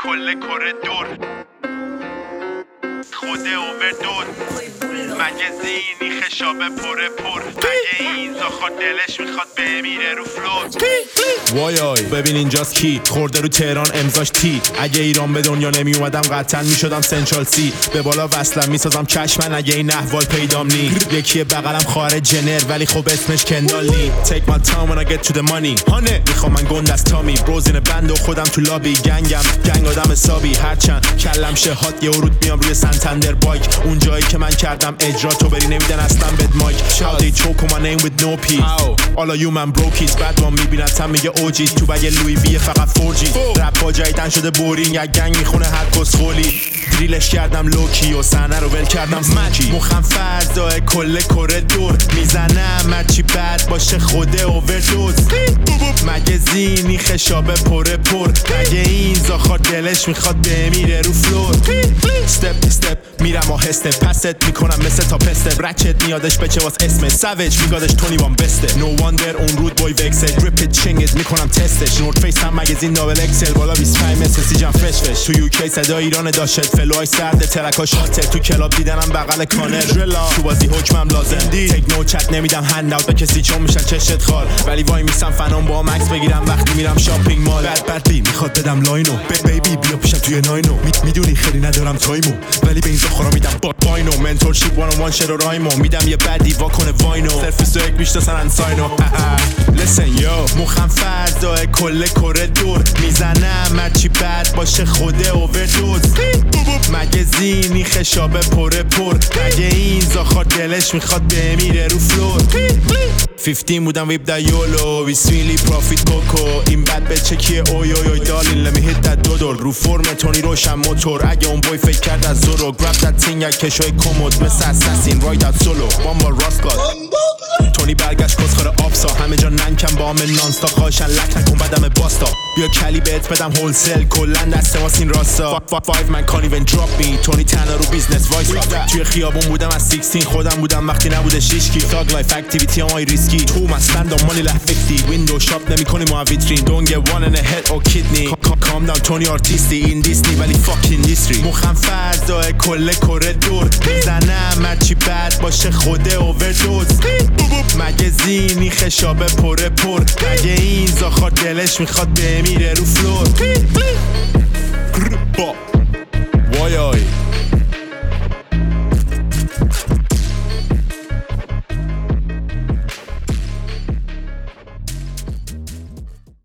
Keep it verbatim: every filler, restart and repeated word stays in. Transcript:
کل کره دور خود اووردوز مگزینی خشابه پره پر مگه این زاخار دلش میخواد بمیره رو فلوت. وای آی ببین اینجاست کی خورده رو تهران امضاش تی. اگه ایران به دنیا نمی اومدم قطعا میشدم سنترال سی. به بالا وصلم میسازم چشمن اگه این احوال پیدام نی. یکی بغلم خواهر جنر ولی خب اسمش کندال نی. Take my time when I get to the money هانه میخوام من گند از تامی بروزین بند و خودم تو لابی گنگم گنگ آدم حسابی هرچند کلم شهات یه ورود میام روی سنتندر بایک. اون جایی که من کردم اجرا تو بری نمیدن اصلا بد مایک. Shout they choke on my name with no peace all of you man brokies bad one میبینن تم میگه اوجی تو بگه لوی بی فقط فورجی. رپ با جایدن شده بورینگ یک گنگ میخونه هر کسخولی. دریلش کردم لوکی و صحنه رو ول کردم سمکی. مخم فردا کل کره دور میزنم هرچی بد باشه خوده اووردوز مگزینی خشابه پره پر مگه این زاخار دلش میخواد بمیره رو فلور. استپ استپ میرم آهسته پست میکنم مثل تا پسته رچت میادش بچه واس اسمت سویج میگادش تونی وان بسته نو واندر اون رود بوی وکسل دریپت چنگت میکنم تستش نورد فیس هم مگزین دابل اکسل بالا بیست و پنج متر سی جم فرش فش تو یوکی صدا ایران داشت فلوهای سرد ترکا شاته تو کلاب دیدنم بغل کانر تو بازی حکمم لازم تک نو چت نمیدم هند اوت به کسی چون میشن چشت خال ولی وای میسم فنام با مکس بگیرم وقتی میرم شاپینگ مال. بد بد بی میخواد بدم لاینو بیبی بیا پیشم توی ناینو میدونی خیلی ندارم تایمو ولی به این زخورا میدم با باینو منتورشیپ وان وان شر و رایمو میدم یه بدی وا کنه واینو سرفیس و یک میشناسن انساینو. لسن یو مخم فردا کل کره دور میزنم هرچی بد باشه خوده اووردوز مگزینی خشابه پره پر مگه این زاخار دلش میخواد بمیره رو فلور. پانزده بودم ویب دا یولو وی سویلی پروفیت کوکو این بد بچه کیه اوی اوی اوی دارلین لمی هیت دا دو دور رو فرم تونی روشن موتور اگه اون بوی فکر کرد از زورو گراب دا تینگ یک کشوی کمود مثل اساسین رایت اوت سولو بامبا راستگاد تونی برگشت کسخور آبسا همه جا ننکم با همه نانستا خواهشن لک نکن بدم باستا بیا کلی بهت بدم هولسل کلن دسته واس این راستا فایو من کان ایون دراپ می تونی تنها رو بیزنس وایس توی خیابون بودم از شانزده خودم بودم وقتی نبوده شیشکی تاگ لایف اکتیویتی هم های ریسکی تو مستند مانی لحفتی ویندو شاپ نمی کنیم و ویترین don't get one in the head or kidney calm down تونی آرتیستی این دیسنی ولی fuck industry مخم فردا کل کره دور میزنم هرچی بد باشه خوده اووردوز مگزینی خشابه پره پر مگه این زاخار دلش میخواد بمیره رو فلور. وای آی